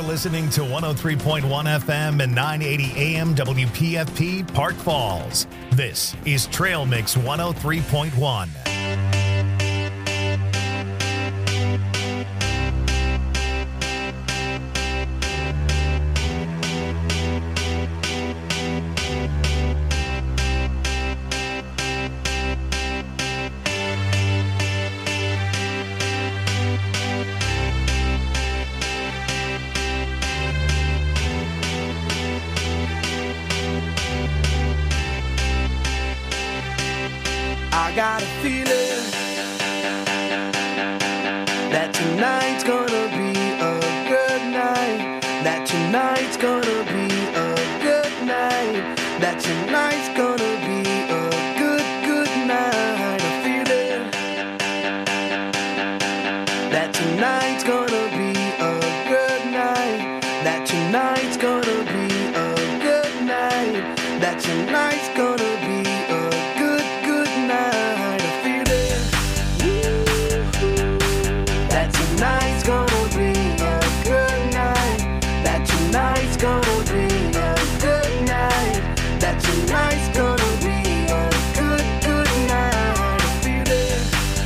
listening to 103.1 FM and 980 AM WPFP Park Falls. This is Trail Mix 103.1. I got a feeling that tonight's gonna be a good night. That tonight's gonna be a good night. That tonight's gonna be a good night. A feeling that tonight's gonna be a good night. That tonight's gonna be a good night. That tonight's gonna be a good night. A feeling that tonight's gonna be a good night. That tonight's gonna be a good night. That tonight's gonna be a good night. A feeling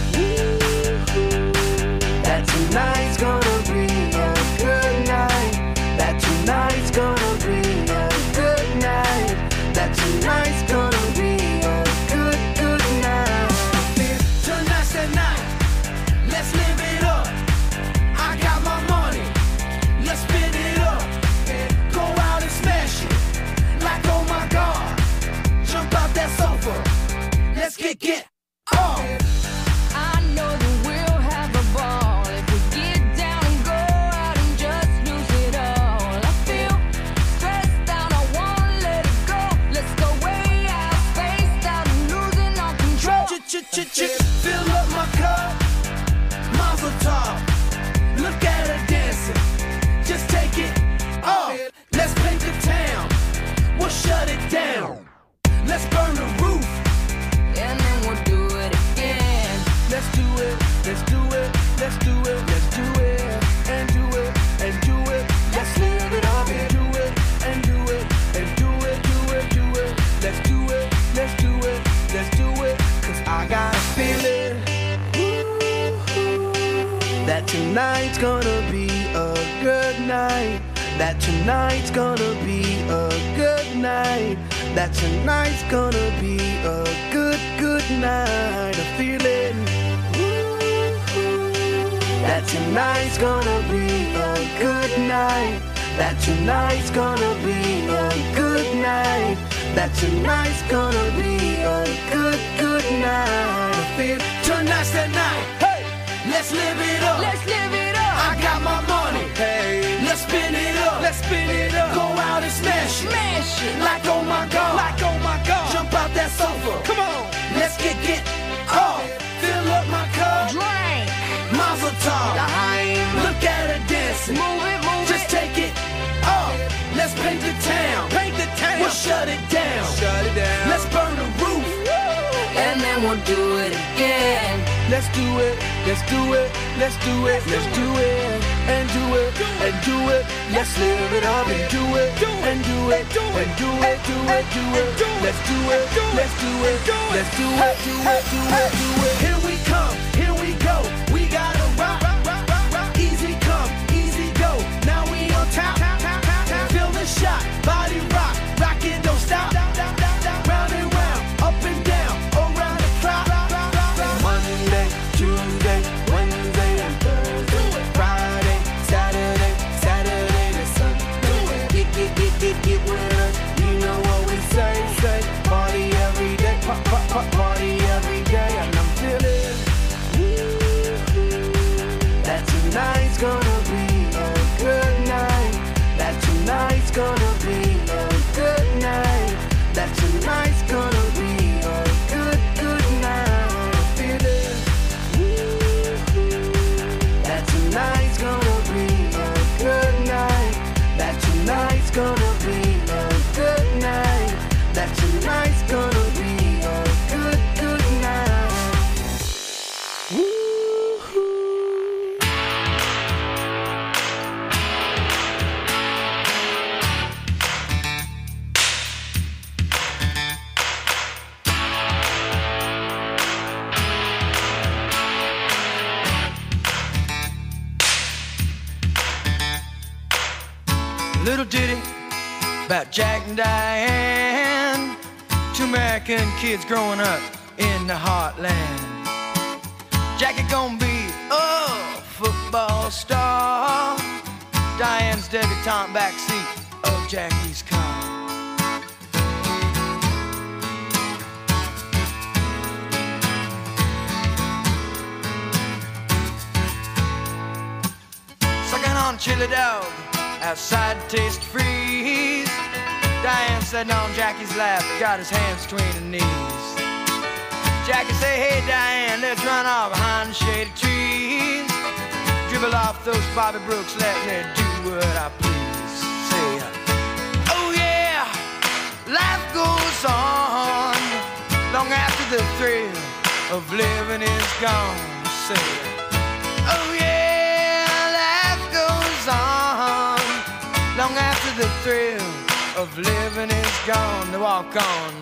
that tonight's gonna be a good night. That tonight's gonna be a good night. That tonight's gonna be a good night. Tonight's the night. Let's live it up. I got my money. Let's spin it up. Go out and smash it. Like, oh my God. Jump out that sofa. Let's get off. I know that we'll have a ball if we get down and go out and just lose it all. I feel stressed out, I wanna let it go. Let's go way out, spaced out and losing all control. Fill up my cup. Mazel tov. Look at her dancing. Just take it off. Let's paint the town. We'll shut it down. Let's burn the roof. And then we'll do it again. Let's do it. Let's do it. Let's do it. Let's do it. And do it. And do it. Let's live it up and do it. And do it. And do it. Do it. Do it. Let's do it. Let's do it. Let's do it. 'Cause I got a feeling that tonight's gonna be a good night. That tonight's gonna be a good night. That tonight's gonna be a good night. A feeling that tonight's gonna be a good night. That tonight's gonna be a good night. That tonight's gonna be a good night. I feel tonight's the night. Hey, let's live it up. Let's live it up. I got my money. Hey, let's spin it up. Let's spin it up. Go out and smash it. Smash it. Like, oh my God. Like, oh my God. Jump out that sofa. Come on. Let's get off. Fill up my cup. Drink. Mazel tov. Look at her dancing. Move it. Just take it off. Let's paint the town. We'll shut it down. Let's burn the roof. And then we'll do it again. Let's do it. Let's do it. Let's do it. Let's do it. And do it. And do it. Let's live it up and do it. And do it. And do it. Do it. Do it. Let's do it. Let's do it. Let's do it. Do it. Do it. Do it. Here we come. Here we go. We gotta rock. Easy come. Easy go. Now we on top. Feel the shot. Body rock. Rock it. Don't stop. Round and round. Up and down. Around the clock. Monday, Tuesday, Wednesday, and Thursday. Friday, Saturday to Sunday. Get with us. You know what we say. Party every day. Party every day. And I'm feeling Little ditty about Jack and Diane, two American kids growing up in the heartland. Jackie gonna be a football star, Diane's debutante backseat of Jackie's car. Sucking on chili dog outside to taste freeze. Diane sitting on Jackie's lap, got his hands between her knees. Jackie say, hey Diane, let's run off behind the shady trees. Dribble off those Bobby Brooks, let me do what I please. Say, oh yeah, life goes on long after the thrill of living is gone. Say, oh yeah, life goes on long after the thrill of living is gone. They walk on.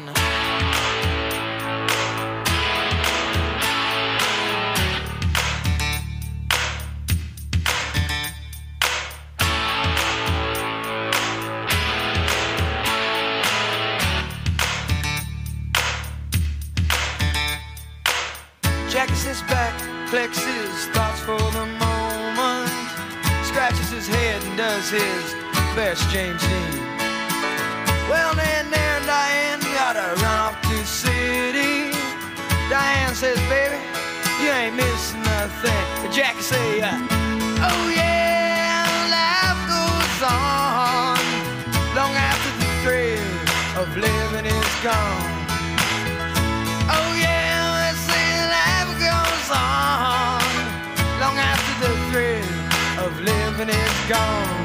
Jackie sits back, collects his thoughts for the moment, scratches his head and does his best James Dean. Well, then there Diane gotta run off to the city. Diane says, baby, you ain't missing nothing. But Jackie say, oh yeah, life goes on long after the thrill of living is gone. Oh yeah, let's say life goes on long after the thrill of living is gone.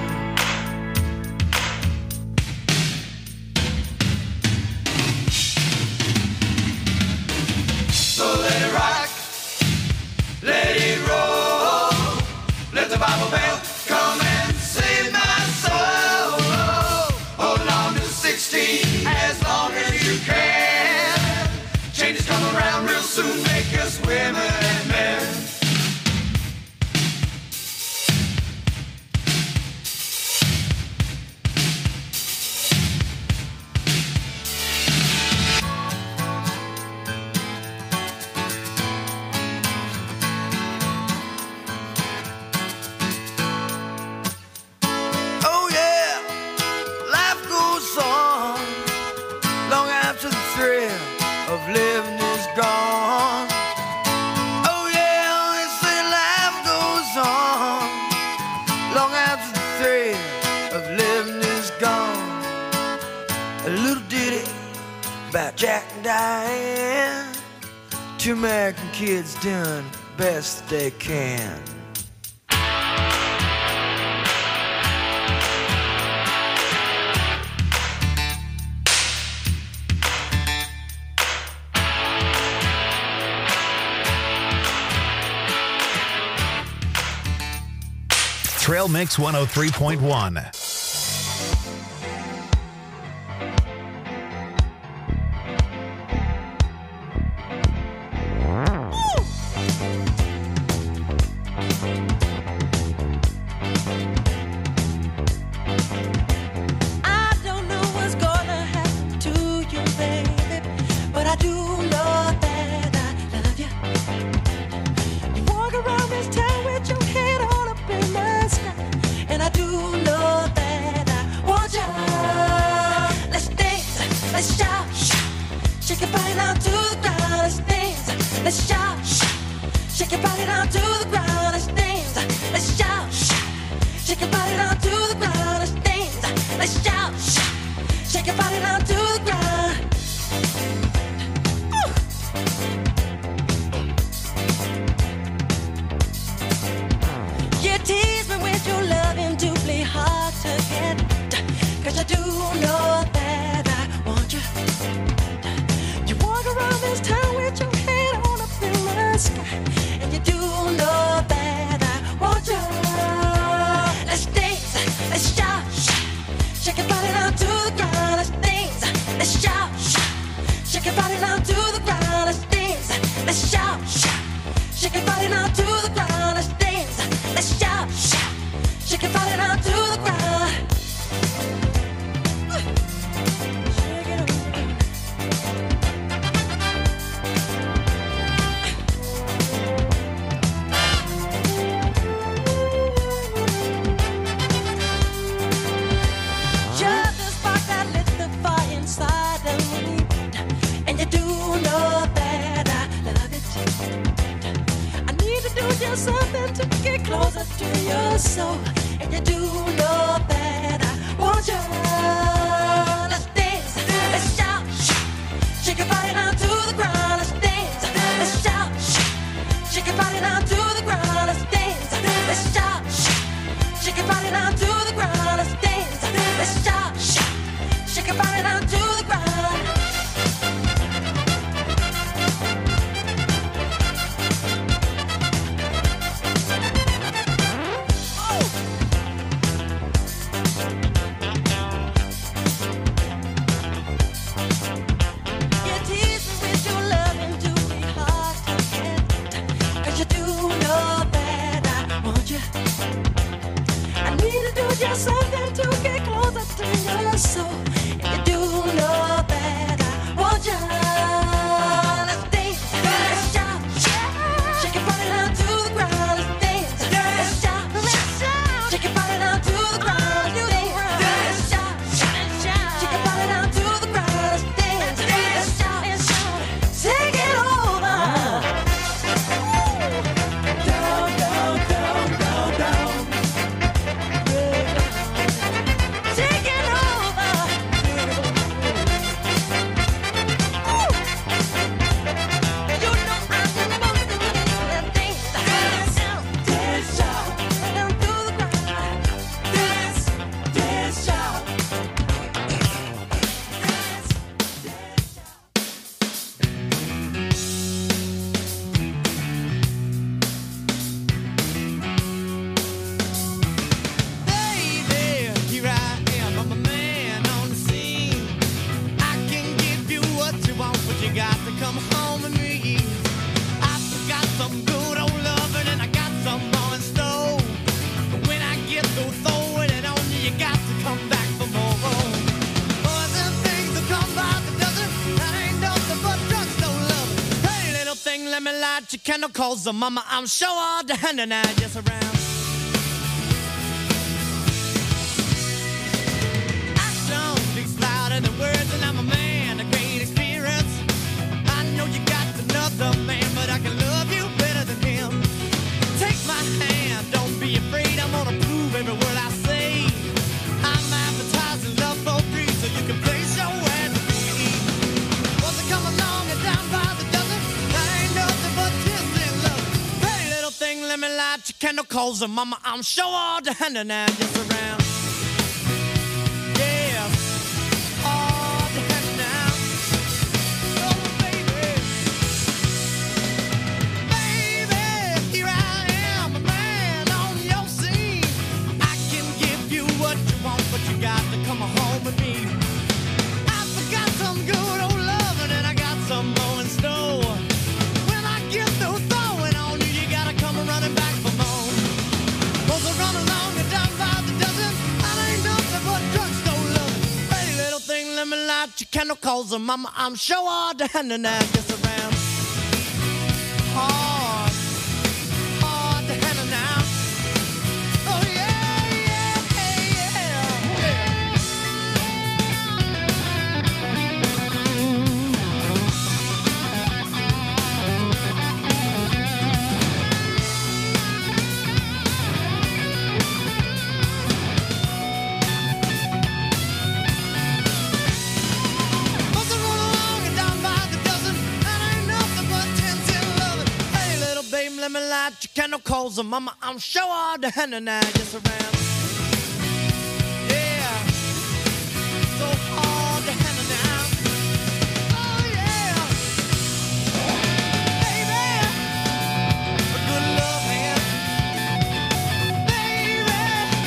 So let it rock, let it roll, let the Bible bell come and save my soul. Hold on to 16 as long as you can. Changes come around real soon, make us women and men. Oh yeah, life goes on long after the thrill of living is gone. Oh yeah, they say life goes on long after the thrill of living is gone. A little ditty about Jack and Diane, two American kids doing best they can. Trail Mix 103.1. I don't know what's gonna happen to you, baby, but I do know that I love you. You walk around this town with your head all up in the sky, and I do know that I want you. Let's dance, let's shout, shake your body down to the ground. Let's dance, let's shout, shake your body down to the ground. Let's dance, let's shout, shake your body down to the ground. Let's dance, let's shout, shake your body down to the ground. Ooh. You tease me with your loving, doubly hard to get, 'cause I do know that I want you. You walk around this town with your head on up in the sky, and you do know that I want you. Let's dance, let's shout, shake your body down to the ground. Let's dance, let's shout, shake your body down to the ground. Let's dance, let's shout, shake your body down to the ground. Let's dance, let's shout, shake your body down to the ground. just something to get closer to your soul. And you do know that I want you. Let's dance, let's shout, shake your body down to the ground. Let's dance, let's shout, shake your body down to the ground. Let's dance, let's shout, shake your body down to the ground. Let's dance, let's shout, shake your body down to the ground. Just something to get closer to your soul. And you do know that I want you. Let's dance, let's shout, shake your body down to the ground. Let's dance, let's shout, shake your body down to the ground. Let's dance, let's shout, shake your body down to the ground. Let's dance, let's shout, take it over. Down, down, down, down, down. Candle calls the mama, I'm sure all the hand and I just around. Action speaks louder than words, and I'm a man, a great experience. I know you got another man, but I can love you better than him. Take my hand, don't be afraid, I'm gonna prove every word I say. I'm advertising love for free, so you can place your ad to me. Once I come along and down by the dozen, that ain't nothing but let me light your candle calls and mama, I'm sure all the hand and I just around. Yeah, all the hand now. Oh, baby. Baby, here I am, a man on your scene. I can give you what you want, but you got to come home with me. I forgot some good old loving and I got some more in store. When I get through throwing on you, you gotta come running back for more. Cause I run along and down by the dozen. I ain't nothing but drugstore loving. Pretty little thing, let me light your candle calls and mama, I'm sure all the hand and I just around. Hard, hard the hand and now. Oh yeah, yeah, let me light your candle calls and mama, I'm sure all the hand and I just around. Yeah, so hard the hand and now. Oh yeah, baby, a good love hand. Baby,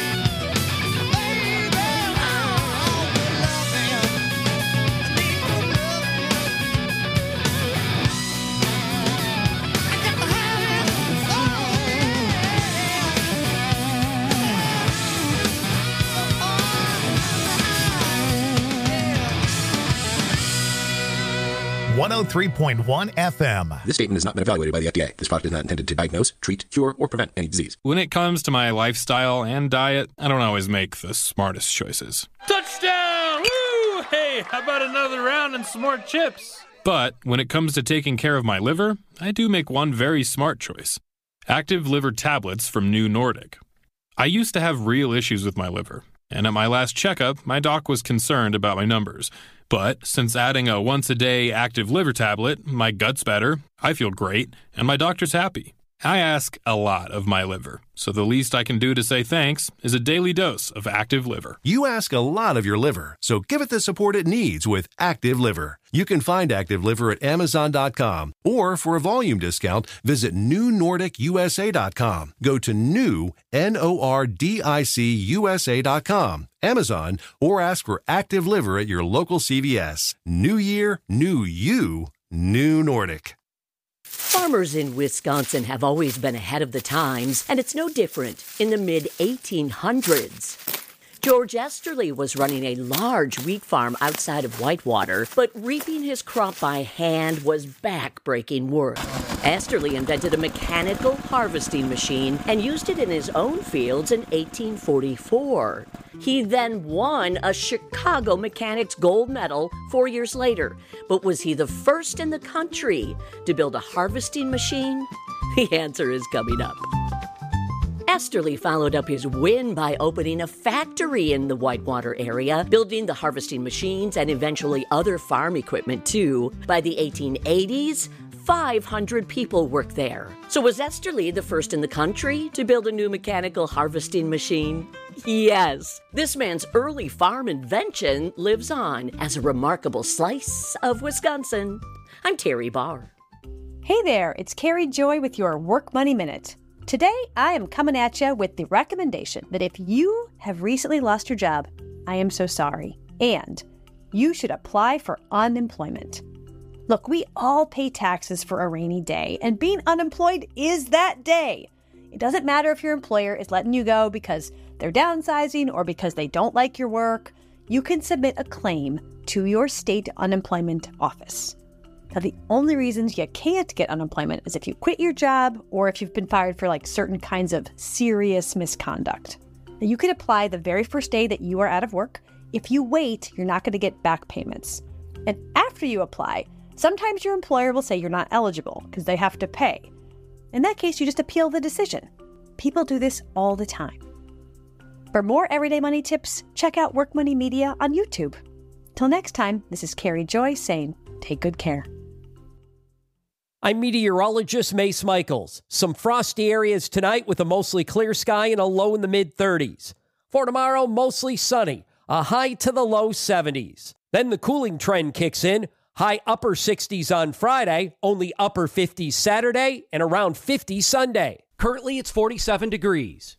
baby, oh, good love hand. I need good love hand. I got my hand. Oh, yeah. 103.1 FM. This statement has not been evaluated by the FDA. This product is not intended to diagnose, treat, cure, or prevent any disease. When it comes to my lifestyle and diet, I don't always make the smartest choices. Touchdown! Woo! Hey, how about another round and some more chips? But when it comes to taking care of my liver, I do make one very smart choice. Active Liver tablets from New Nordic. I used to have real issues with my liver, and at my last checkup, my doc was concerned about my numbers. But since adding a once-a-day Active Liver tablet, my gut's better, I feel great, and my doctor's happy. I ask a lot of my liver, so the least I can do to say thanks is a daily dose of Active Liver. You ask a lot of your liver, so give it the support it needs with Active Liver. You can find Active Liver at Amazon.com, or for a volume discount, visit NewNordicUSA.com. Go to new, NORDICUSA.com, Amazon, or ask for Active Liver at your local CVS. New year, new you, New Nordic. Farmers in Wisconsin have always been ahead of the times, and it's no different in the mid-1800s. George Esterly was running a large wheat farm outside of Whitewater, but reaping his crop by hand was back-breaking work. Esterly invented a mechanical harvesting machine and used it in his own fields in 1844. He then won a Chicago Mechanics Gold Medal 4 years later. But was he the first in the country to build a harvesting machine? The answer is coming up. Esterly followed up his win by opening a factory in the Whitewater area, building the harvesting machines and eventually other farm equipment too. By the 1880s, 500 people worked there. So was Esterly the first in the country to build a new mechanical harvesting machine? Yes. This man's early farm invention lives on as a remarkable slice of Wisconsin. I'm Terry Barr. Hey there, it's Carrie Joy with your Work Money Minute. Today, I am coming at you with the recommendation that if you have recently lost your job, I am so sorry, and you should apply for unemployment. Look, we all pay taxes for a rainy day, and being unemployed is that day. It doesn't matter if your employer is letting you go because they're downsizing or because they don't like your work. You can submit a claim to your state unemployment office. Now, the only reasons you can't get unemployment is if you quit your job or if you've been fired for certain kinds of serious misconduct. Now, you could apply the very first day that you are out of work. If you wait, you're not going to get back payments. And after you apply, sometimes your employer will say you're not eligible because they have to pay. In that case, you just appeal the decision. People do this all the time. For more everyday money tips, check out Work Money Media on YouTube. Till next time, this is Carrie Joy saying, take good care. I'm meteorologist Mace Michaels. Some frosty areas tonight with a mostly clear sky and a low in the mid-30s. For tomorrow, mostly sunny, a high to the low 70s. Then the cooling trend kicks in, high upper 60s on Friday, only upper 50s Saturday, and around 50 Sunday. Currently, it's 47 degrees.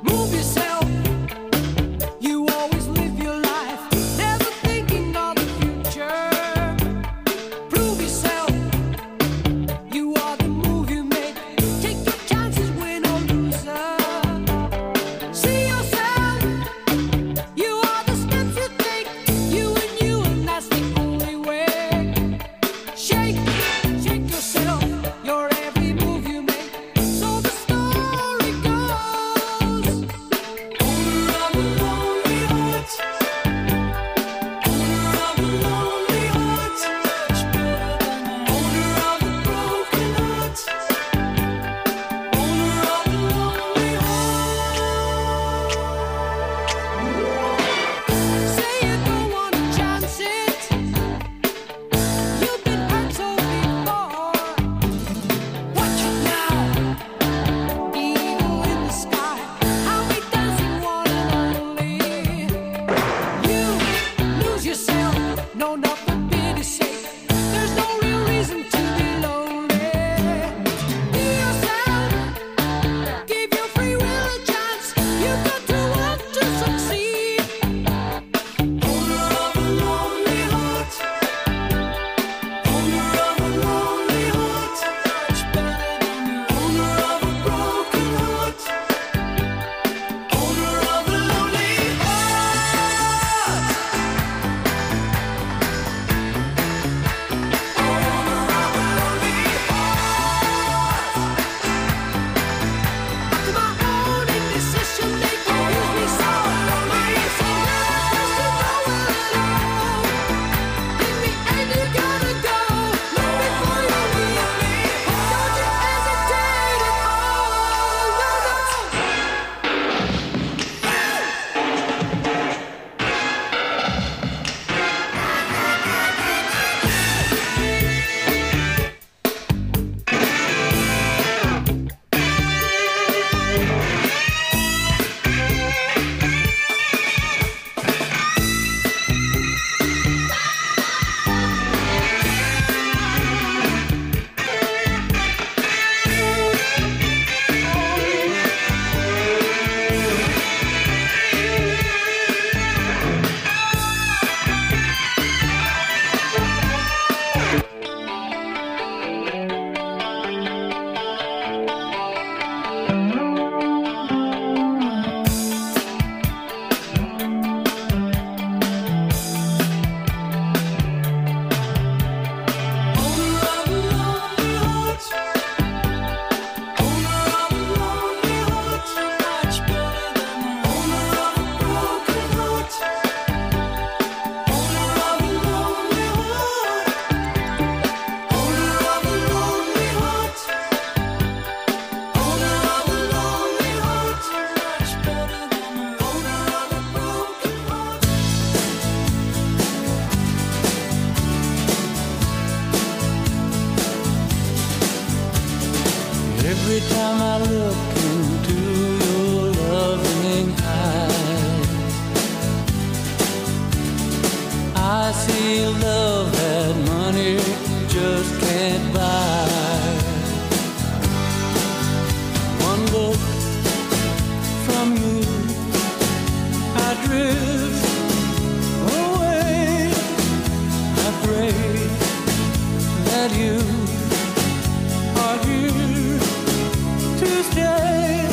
You always live your life, never thinking of the future. I see love that money just can't buy. One look from you, I drift away. I pray that you are here to stay.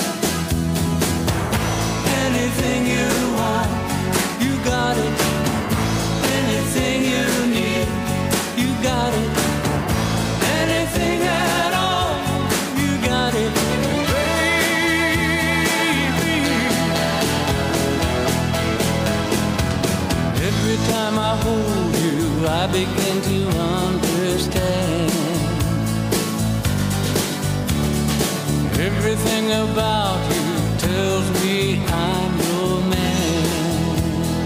Anything you want, you got it. Anything you need, you got it. Anything at all, you got it, baby. Every time I hold you, I begin to understand. Everything about you tells me I'm your man.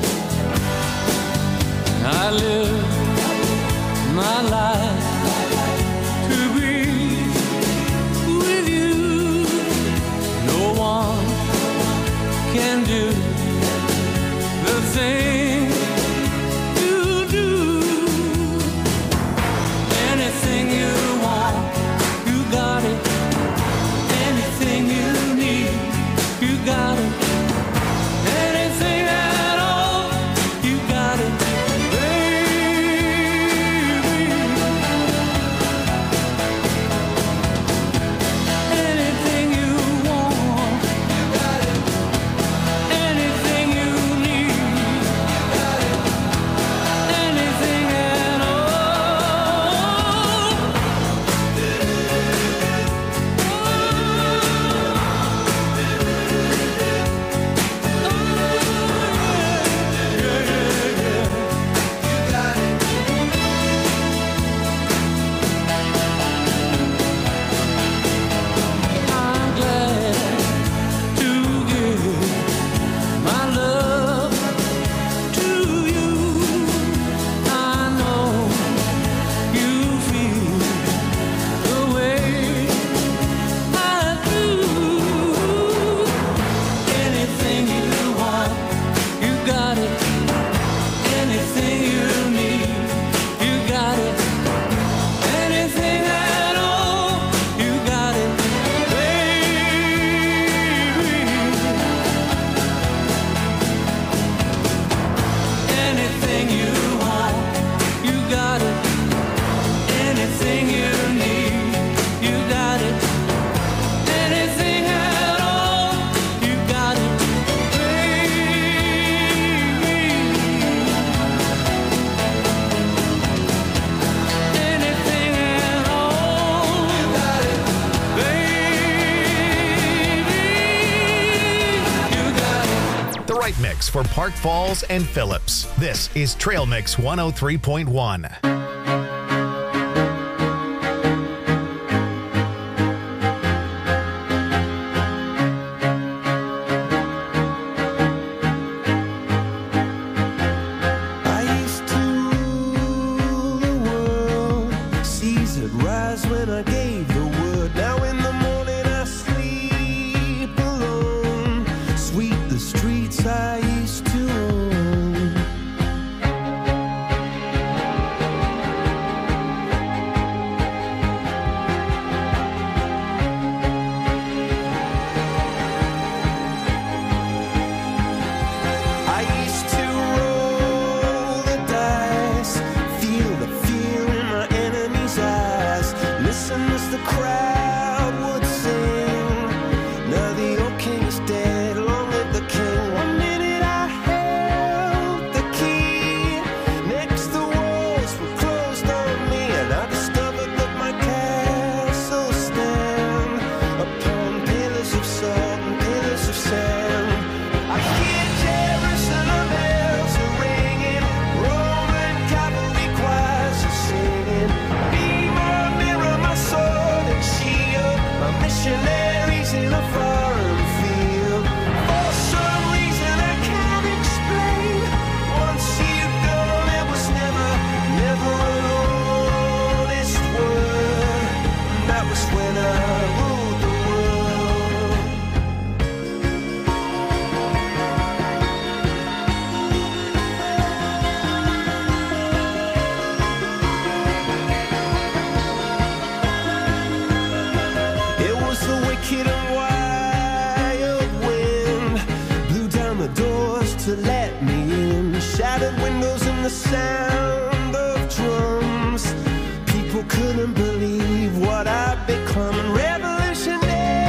I live my life to be with you. No one can do the thing you do. Anything you want, you got it. Anything you need, you got it. Anything at all, you got it, baby. Anything you want, you got it. Anything you need, you got it. Anything at all. I'm glad to give my love to you. I know you feel the way I do. Anything you want, you got it. Anything you need, you got it. Anything at all, you got it, baby. Anything you want, you got it. Anything you need, you got it. Anything at all, you got it, baby. Anything at all, you got it, baby. You got it. The right mix for Park Falls and Phillips. This is Trail Mix 103.1. I used to rule the world, seas that rise when I gave the word. Now in the morning I sleep alone, sweep the streets I used to own. the sound of drums. People couldn't believe what I'd become. Revolutionaries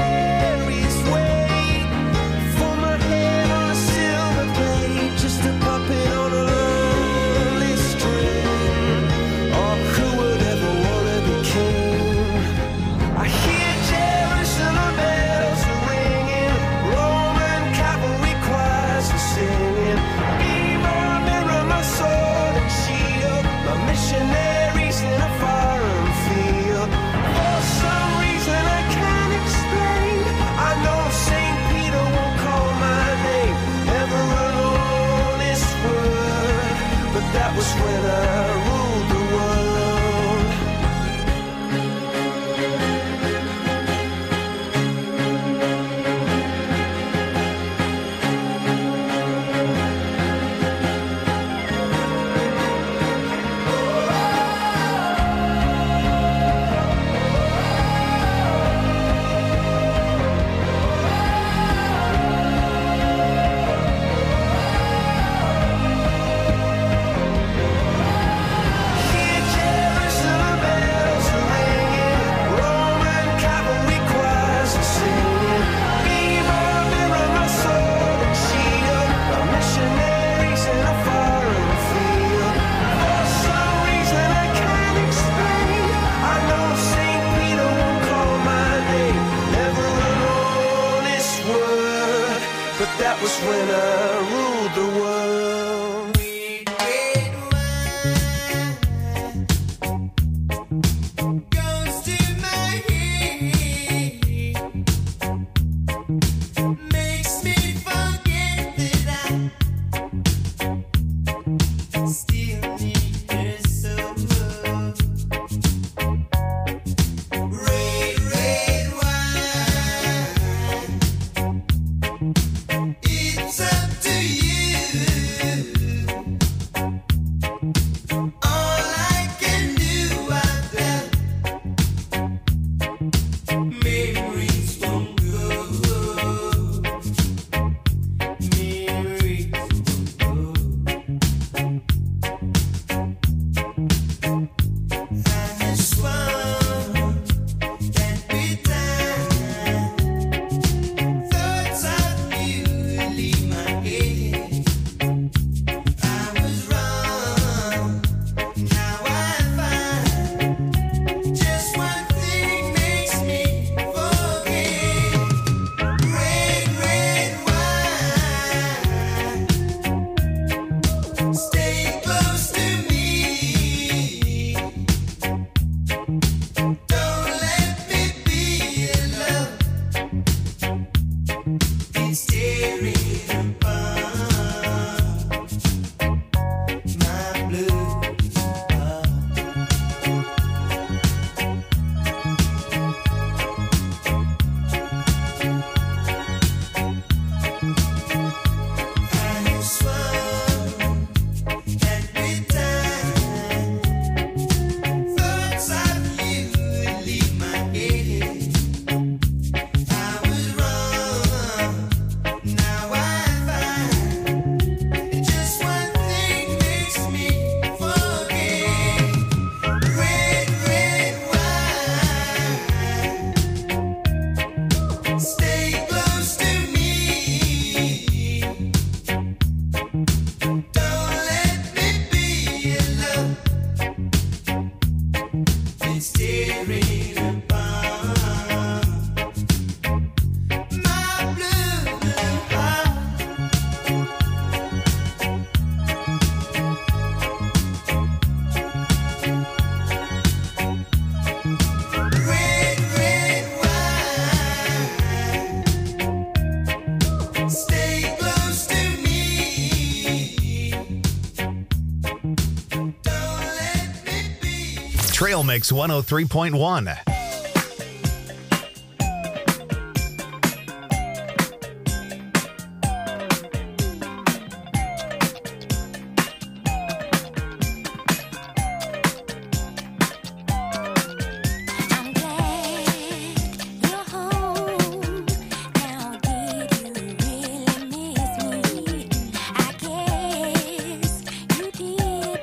wait for my head on a silver plate, just a puppet on a lonely string. Oh, who would ever want to be king? I hear Jerusalem bells are ringing, Roman cavalry choirs are singing. Be my mirror, my sword and shield, my missionaries in a foreign field. For some reason I can't explain, I know St. Peter won't call my name ever alone this word, but that was when I ruled the world. Hear Jerusalem bells are ringing, Roman cavalry choirs are singing. Be my mirror, my sword and shield, my missionaries in a foreign field. For some reason I can't explain, I know St. Peter won't call my name ever alone this word, but that was when I ruled the world. Goes to my head, makes me forget that I still need her so. Red, red wine, it's up to you. All I can do, I've got memories won't go. Memories I just want that bedtime. Thoughts of you leave my head. I was wrong, now I find just one thing makes me forget. Red, red wine, stay close to me. Don't let me be alone. It's tearing apart my blue heart. I just want that bedtime. Thoughts of you leave my head. I was wrong, now I find just one thing makes me forget. Red, red wine, stay close to me. Don't let me be alone. It's tearing apart my blue heart. Red, red wine, stay close to me. Don't let me be. Trail Mix 103.1. I'm glad you're home. Now, did you really miss me? I guess you did.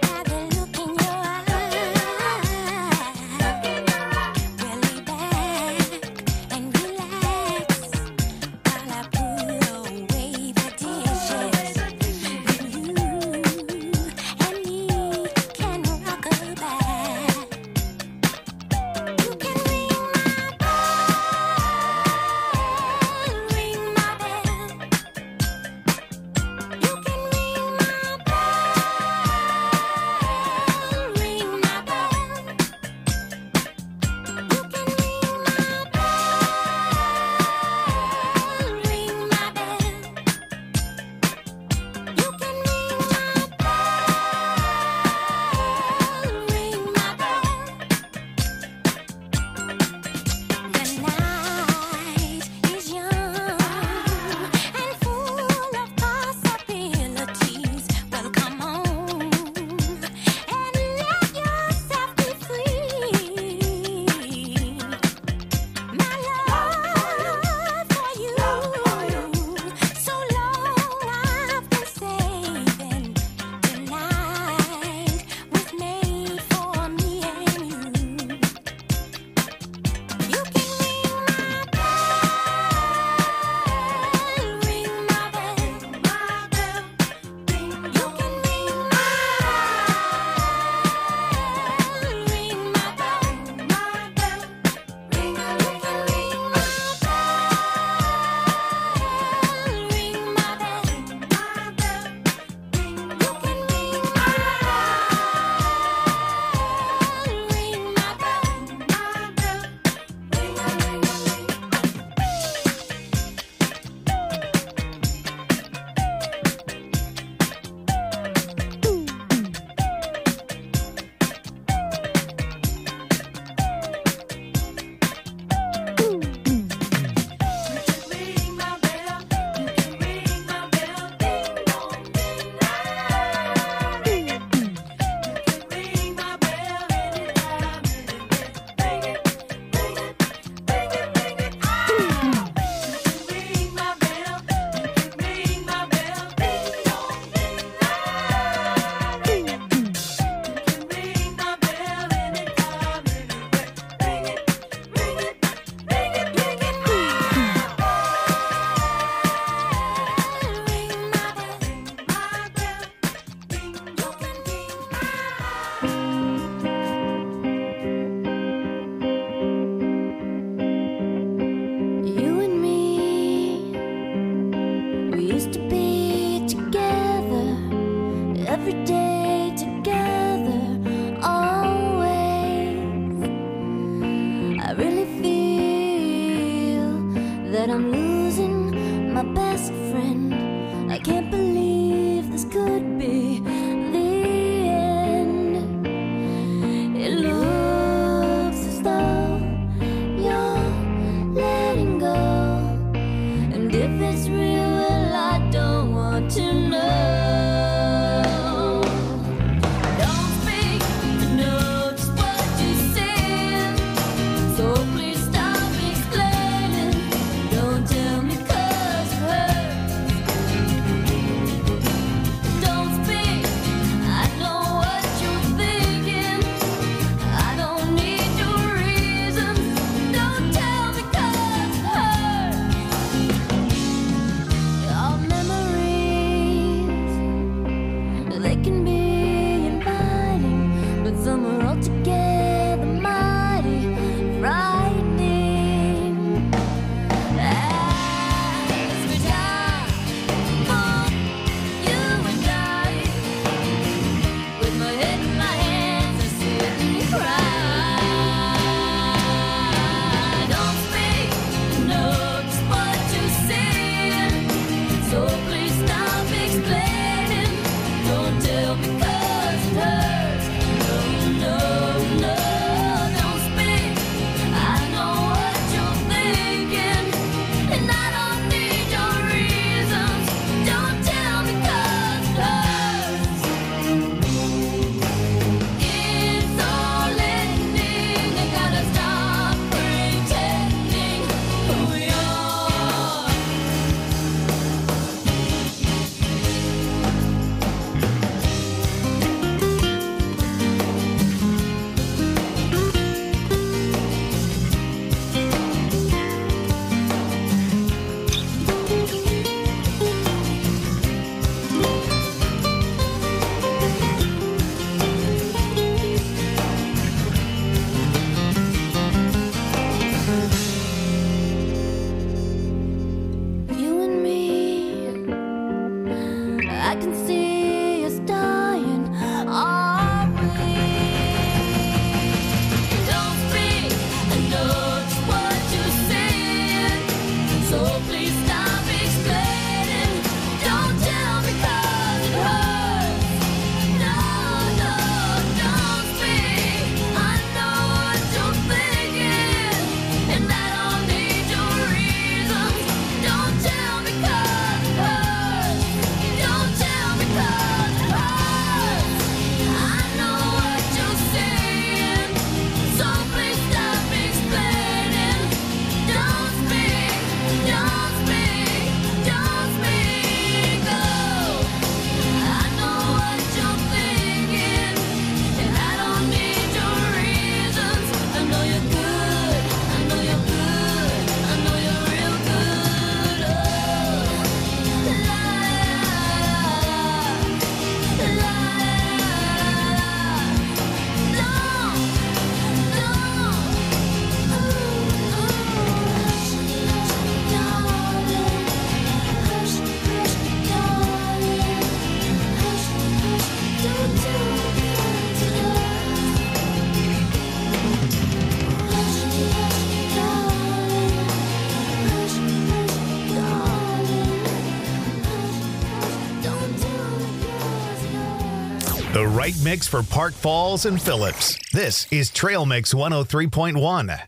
The right mix for Park Falls and Phillips. This is Trail Mix 103.1.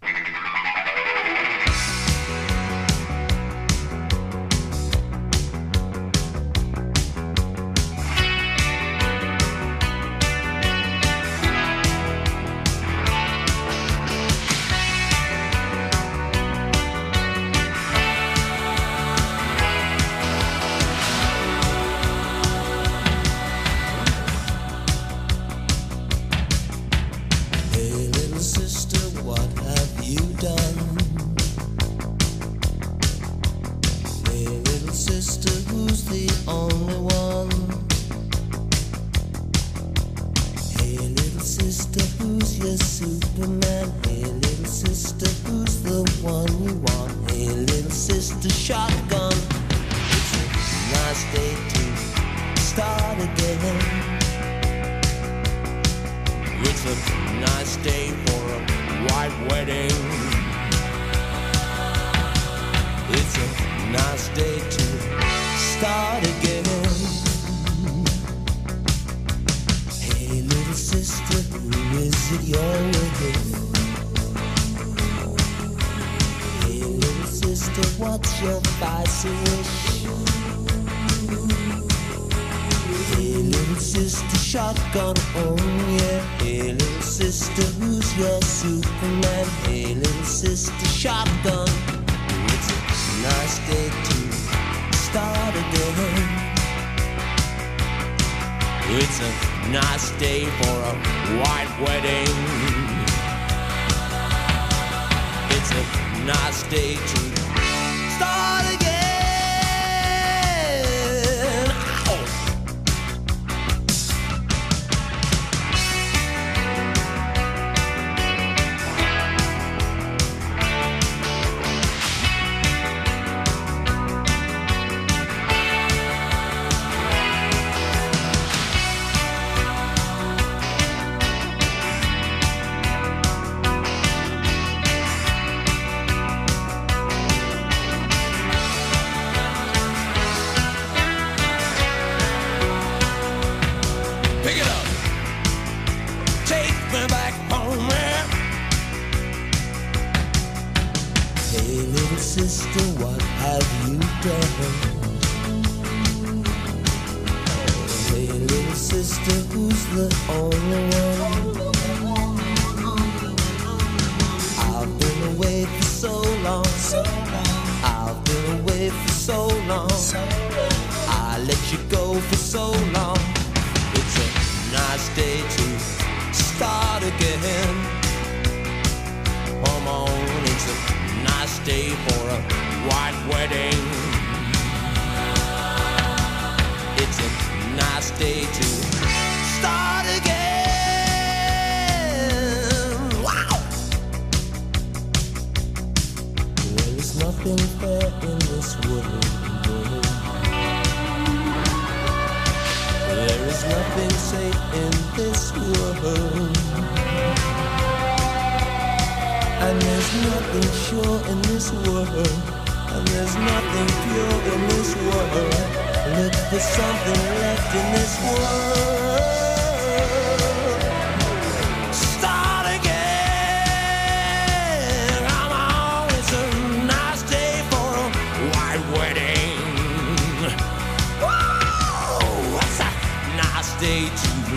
Day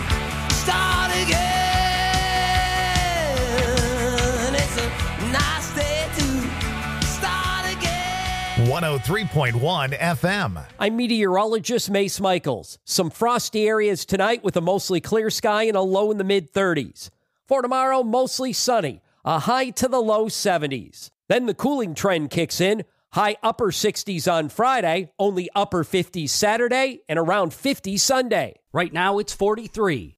to start again. 103.1 FM. I'm meteorologist Mace Michaels. Some frosty areas tonight with a mostly clear sky and a low in the mid-30s. For tomorrow, mostly sunny, a high to the low 70s. Then the cooling trend kicks in. High upper 60s on Friday, only upper 50s Saturday, and around 50 Sunday. Right now, it's 43.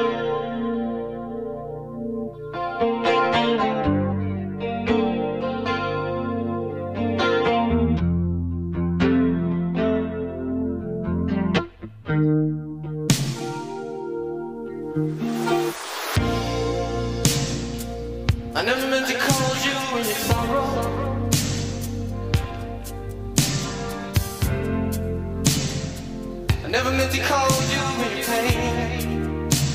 I never meant to call you when you sorrow. I never meant to call you when you're pain.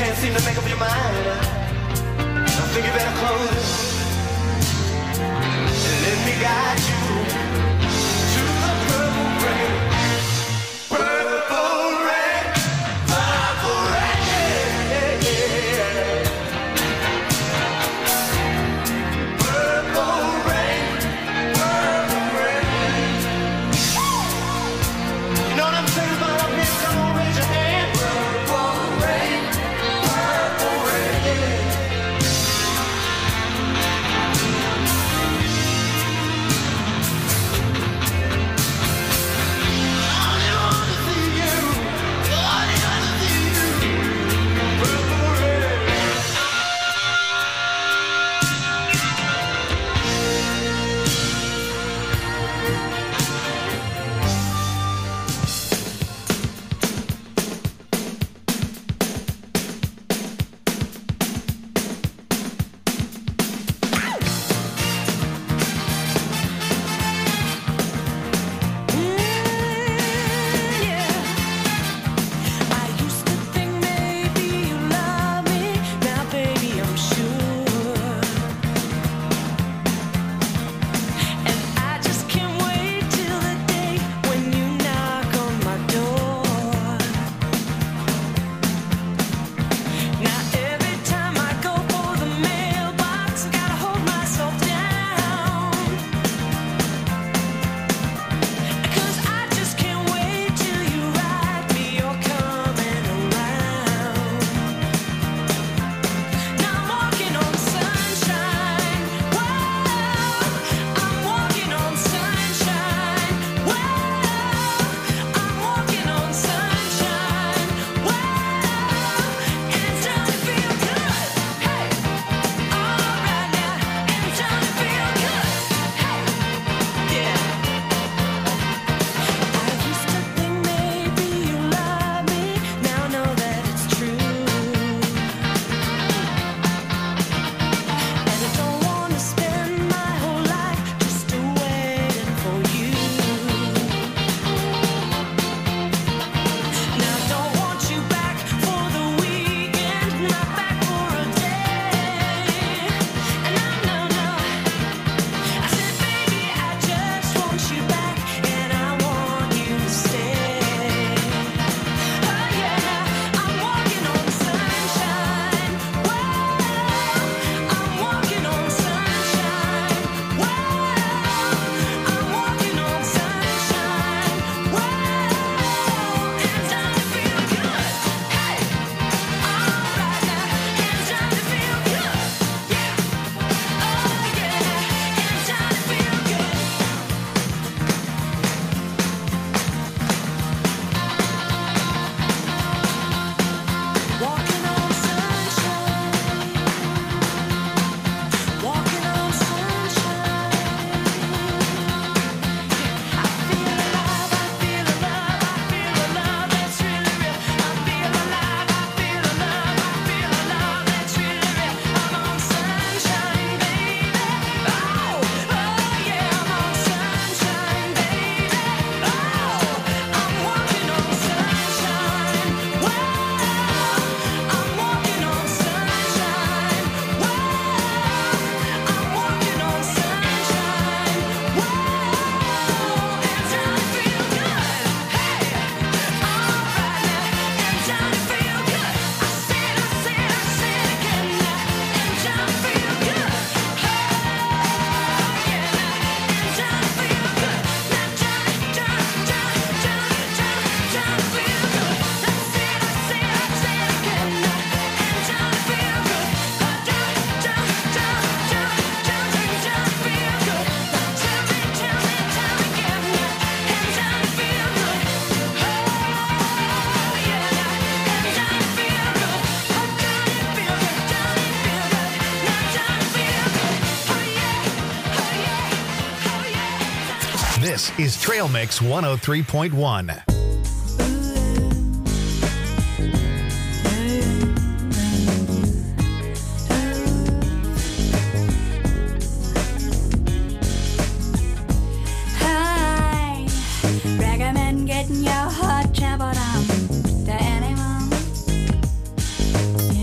can't seem to make up your mind. I think you better close and let me guide you to the purple rain. Purple rain, purple rain, yeah, yeah. Purple rain, purple rain. You know what I'm saying about up here? Come on, raise your hand. Purple rain, purple rain. This is Trail Mix 103.1. Hi, recommend getting your heart trampled on to anyone.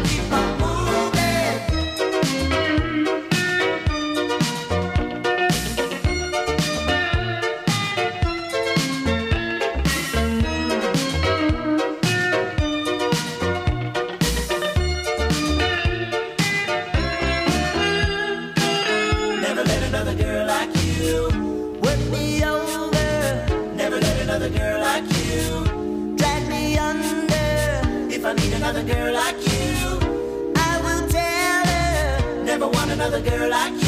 keep on moving. Never let another girl like you work me over. Never let another girl like you drag me under. If I meet another girl like you, I will tell her. Never want another girl like you.